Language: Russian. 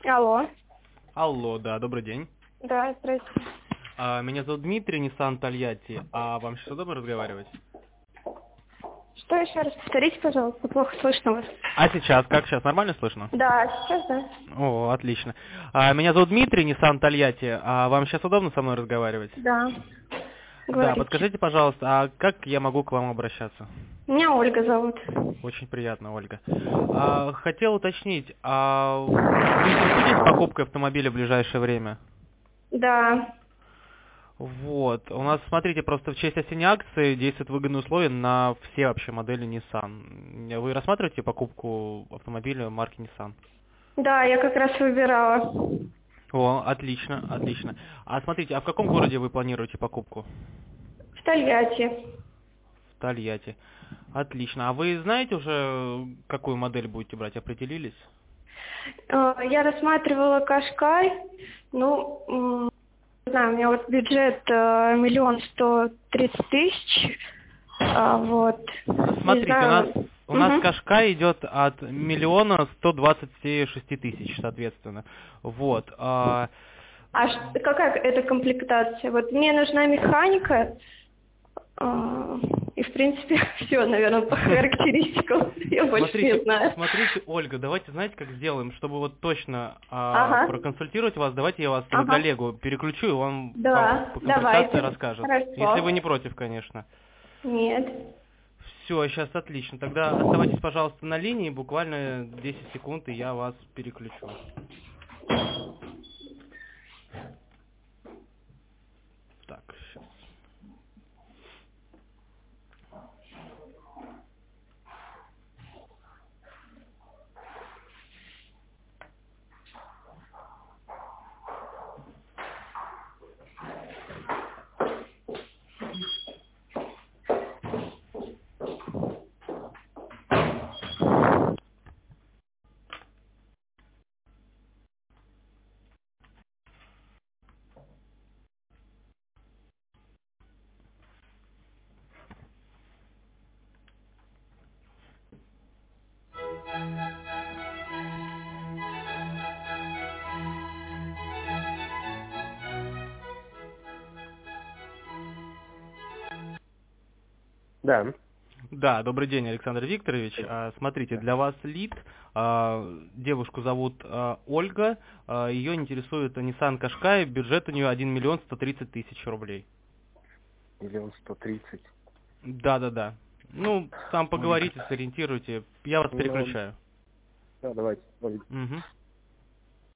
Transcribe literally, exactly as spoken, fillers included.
Алло. Алло, да, добрый день. Да, здравствуйте. А, меня зовут Дмитрий, Nissan Тольятти. А вам сейчас удобно разговаривать? Что еще раз повторите, пожалуйста, плохо слышно вас. А сейчас как? Сейчас нормально слышно? Да, сейчас да. О, отлично. А, меня зовут Дмитрий, Nissan Тольятти. А вам сейчас удобно со мной разговаривать? Да. Да, Говорите. подскажите, пожалуйста, а как я могу к вам обращаться? Меня Ольга зовут. Очень приятно, Ольга. А, хотел уточнить, а вы интересуетесь покупкой автомобиля в ближайшее время? Да. Вот. У нас, смотрите, просто в честь осенней акции действуют выгодные условия на все вообще модели Nissan. Вы рассматриваете покупку автомобиля марки Nissan? Да, я как раз выбирала. О, отлично, отлично. А смотрите, а в каком городе вы планируете покупку? В Тольятти. В Тольятти. Отлично. А вы знаете уже, какую модель будете брать? Определились? Э, Я рассматривала Кашкай. Ну, м, не знаю, у меня вот бюджет э, миллион сто тридцать тысяч. А, вот. Не Смотрите, у нас знаю. у нас Мгм. Кашкай идет от миллиона ста двадцати шести тысяч, соответственно. Вот. а, А ш- какая это комплектация? Вот мне нужна механика, а, и в принципе все, наверное, по характеристикам. Я больше не Смотрите, знаю. смотрите, Ольга, давайте, знаете, как сделаем, чтобы вот точно а, Ага, проконсультировать вас, давайте я вас тогда ага. коллегу переключу, и он вам Да, по комплектации давайте. расскажет. Если вы Хорошо. не против, конечно. Нет. Все, сейчас отлично. Тогда оставайтесь, пожалуйста, на линии, буквально десять секунд, и я вас переключу. Так, сейчас. Да. Да, добрый день, Александр Викторович. А, Смотрите, для вас лид. А, Девушку зовут а, Ольга. А, Ее интересует Nissan Qashqai. Бюджет у нее один миллион сто тридцать тысяч рублей. Миллион сто тридцать. Да, да, да. Ну, там Ольга. поговорите, сориентируйте. Я вас Ну, переключаю. да, давайте. Ольга. Угу.